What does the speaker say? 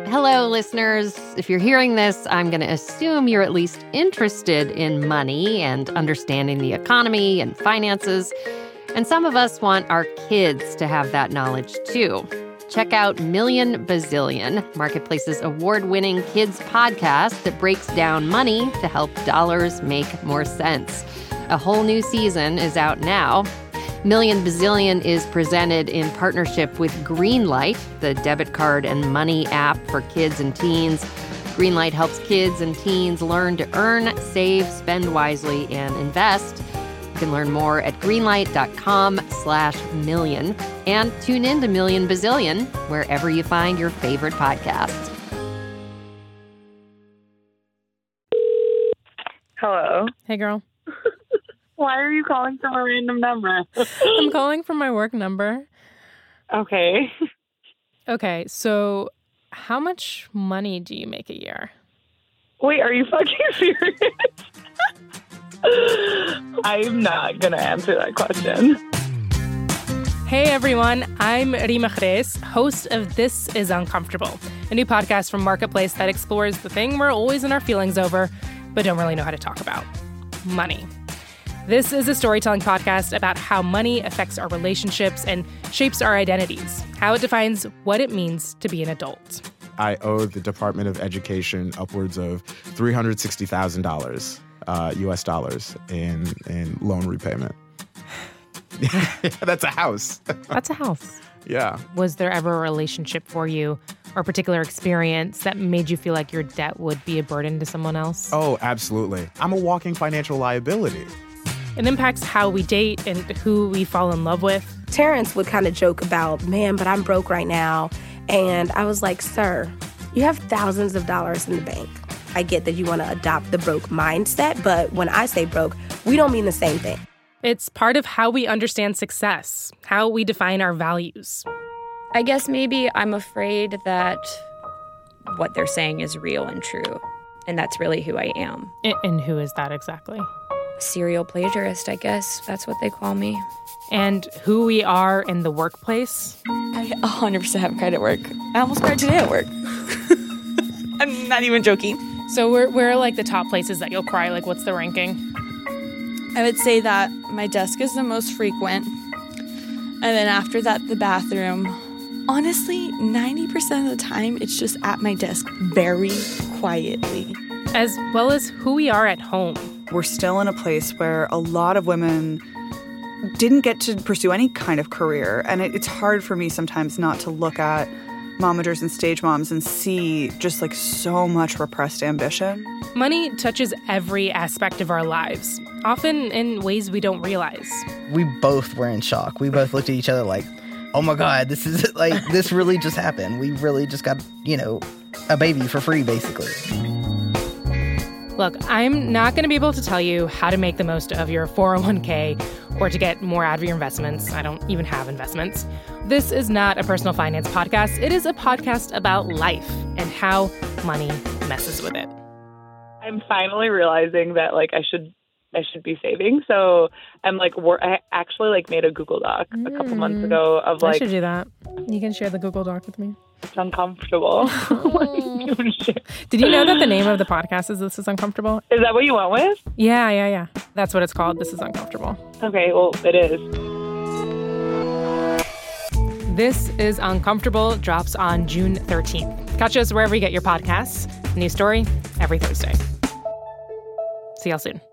Hello, listeners. If you're hearing this, I'm going to assume you're at least interested in money and understanding the economy and finances. And some of us want our kids to have that knowledge, too. Check out Million Bazillion, Marketplace's award-winning kids podcast that breaks down money to help dollars make more sense. A whole new season is out now. Million Bazillion is presented in partnership with Greenlight, the debit card and money app for kids and teens. Greenlight helps kids and teens learn to earn, save, spend wisely, and invest. You can learn more at greenlight.com/million and tune in to Million Bazillion wherever you find your favorite podcasts. Hello. Hey, girl. Why are you calling from a random number? I'm calling from my work number. Okay. Okay, so how much money do you make a year? Wait, are you fucking serious? I'm not going to answer that question. Hey, everyone. I'm Rima Jerez, host of This Is Uncomfortable, a new podcast from Marketplace that explores the thing we're always in our feelings over, but don't really know how to talk about: money. This is a storytelling podcast about how money affects our relationships and shapes our identities, how it defines what it means to be an adult. I owe the Department of Education upwards of $360,000 US dollars in loan repayment. That's a house. That's a house. Yeah. Was there ever a relationship for you or a particular experience that made you feel like your debt would be a burden to someone else? Oh, absolutely. I'm a walking financial liability. It impacts how we date and who we fall in love with. Terrence would kind of joke about, man, but I'm broke right now. And I was like, sir, you have thousands of dollars in the bank. I get that you want to adopt the broke mindset, but when I say broke, we don't mean the same thing. It's part of how we understand success, how we define our values. I guess maybe I'm afraid that what they're saying is real and true, and that's really who I am. And who is that exactly? Serial plagiarist, I guess. That's what they call me. And who we are in the workplace. I 100% have cried at work. I almost cried today at work. I'm not even joking. So where are like the top places that you'll cry? Like, what's the ranking? I would say that my desk is the most frequent. And then after that, the bathroom. Honestly, 90% of the time, it's just at my desk very quietly. As well as who we are at home. We're still in a place where a lot of women didn't get to pursue any kind of career. And it's hard for me sometimes not to look at momagers and stage moms and see just like so much repressed ambition. Money touches every aspect of our lives, often in ways we don't realize. We both were in shock. We both looked at each other like, oh my God, this is like, this really just happened. We really just got, a baby for free, basically. Look, I'm not going to be able to tell you how to make the most of your 401k or to get more out of your investments. I don't even have investments. This is not a personal finance podcast. It is a podcast about life and how money messes with it. I'm finally realizing that I should be saving. So I'm I actually made a Google Doc a couple months ago of I should do that. You can share the Google Doc with me. It's uncomfortable. Did you know that the name of the podcast is This Is Uncomfortable? Is that what you went with? Yeah. That's what it's called. This is Uncomfortable. Okay, well, it is. This is Uncomfortable drops on June 13th. Catch us wherever you get your podcasts. New story every Thursday. See y'all soon.